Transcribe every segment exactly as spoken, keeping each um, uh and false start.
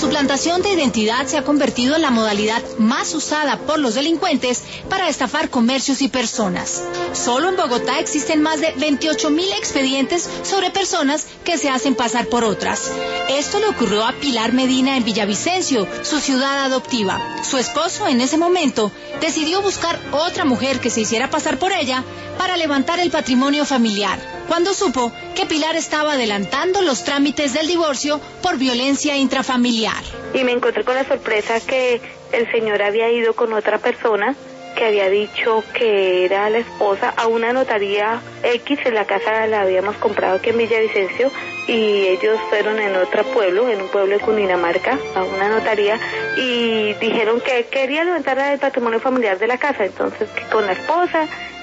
suplantación de identidad se ha convertido en la modalidad más usada por los delincuentes para estafar comercios y personas. Solo en Bogotá existen más de veintiocho mil expedientes sobre personas que se hacen pasar por otras. Esto le ocurrió a Pilar Medina en Villavicencio, su ciudad adoptiva. Su esposo, en ese momento, decidió buscar otra mujer que se hiciera pasar por ella para levantar el patrimonio familiar, cuando supo que Pilar estaba adelantando los trámites del divorcio por violencia intrafamiliar. Y me encontré con la sorpresa que el señor había ido con otra persona que había dicho que era la esposa a una notaría X. En la casa la habíamos comprado aquí en Villavicencio y ellos fueron en otro pueblo, en un pueblo de Cundinamarca, a una notaría, y dijeron que quería levantar el patrimonio familiar de la casa, entonces que con la esposa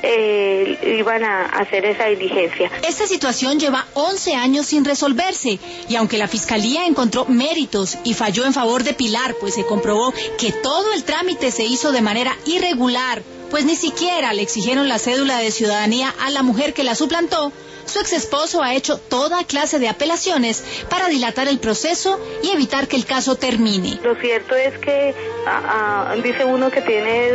eh, iban a hacer esa diligencia. Esta situación lleva once años sin resolverse, y aunque la Fiscalía encontró méritos y falló en favor de Pilar, pues se comprobó que todo el trámite se hizo de manera irregular, pues ni siquiera le exigieron la cédula de ciudadanía a la mujer que la suplantó, su exesposo ha hecho toda clase de apelaciones para dilatar el proceso y evitar que el caso termine. Lo cierto es que a, a, dice uno que tiene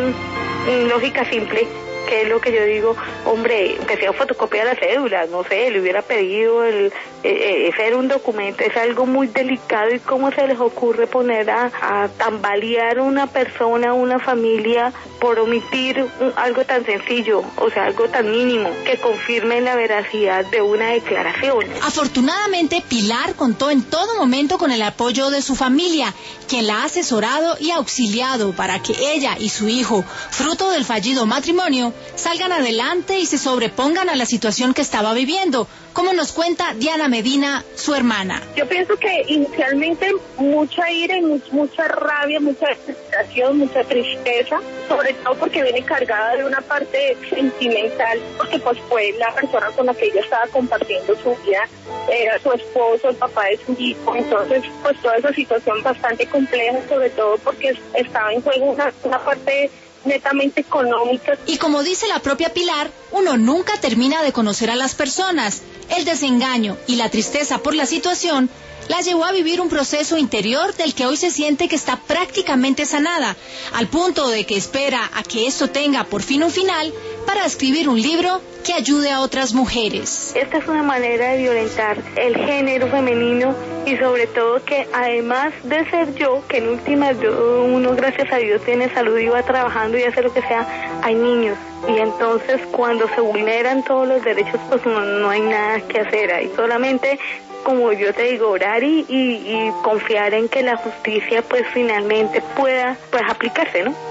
lógica simple, que es lo que yo digo, hombre, que sea fotocopia de la cédula, no sé, le hubiera pedido el, eh, ese era un documento, es algo muy delicado, y cómo se les ocurre poner a, a tambalear una persona, una familia, por omitir un, algo tan sencillo, o sea, algo tan mínimo, que confirme la veracidad de una declaración. Afortunadamente, Pilar contó en todo momento con el apoyo de su familia, quien la ha asesorado y auxiliado para que ella y su hijo, fruto del fallido matrimonio, salgan adelante y se sobrepongan a la situación que estaba viviendo, como nos cuenta Diana Medina, su hermana. Yo pienso que inicialmente mucha ira y mucha, mucha rabia, mucha desesperación, mucha tristeza, sobre todo porque viene cargada de una parte sentimental, porque pues fue la persona con la que ella estaba compartiendo su vida, era su esposo, el papá de su hijo, entonces pues toda esa situación bastante compleja, sobre todo porque estaba en juego una, una parte netamente económica. Y como dice la propia Pilar, uno nunca termina de conocer a las personas. El desengaño y la tristeza por la situación la llevó a vivir un proceso interior del que hoy se siente que está prácticamente sanada, al punto de que espera a que esto tenga por fin un final para escribir un libro que ayude a otras mujeres. Esta es una manera de violentar el género femenino, y sobre todo que además de ser yo, que en últimas yo, uno gracias a Dios tiene salud y va trabajando y hace lo que sea, hay niños, y entonces cuando se vulneran todos los derechos pues no, no hay nada que hacer, hay solamente, como yo te digo, orar y, y, y confiar en que la justicia pues finalmente pueda pues aplicarse, ¿no?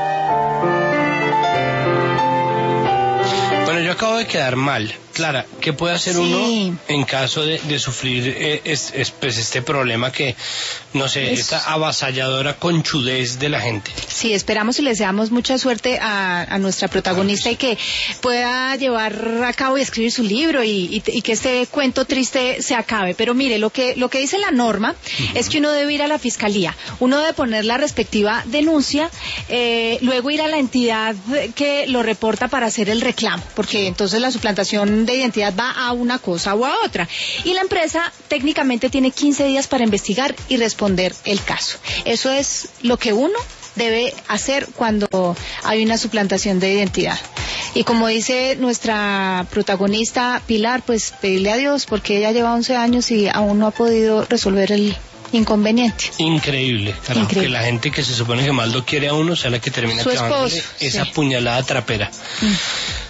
Bueno, yo acabo de quedar mal. Clara, ¿qué puede hacer sí. uno en caso de, de sufrir eh, es, es, pues este problema que, no sé, es... esta avasalladora conchudez de la gente? Sí, esperamos y le deseamos mucha suerte a, a nuestra protagonista, ah, y que pueda llevar a cabo y escribir su libro y, y, y que este cuento triste se acabe. Pero mire, lo que, lo que dice la norma uh-huh. es que uno debe ir a la fiscalía, uno debe poner la respectiva denuncia, eh, luego ir a la entidad que lo reporta para hacer el reclamo, porque entonces la suplantación de identidad va a una cosa o a otra, y la empresa técnicamente tiene quince días para investigar y responder el caso. Eso es lo que uno debe hacer cuando hay una suplantación de identidad. Y como dice nuestra protagonista Pilar, pues pedirle a Dios, porque ella lleva once años y aún no ha podido resolver el inconveniente. Increíble, carajo, Increíble. Que la gente que se supone que más lo quiere a uno sea la que termina Su clavándole esposo, esa sí. puñalada trapera. Mm.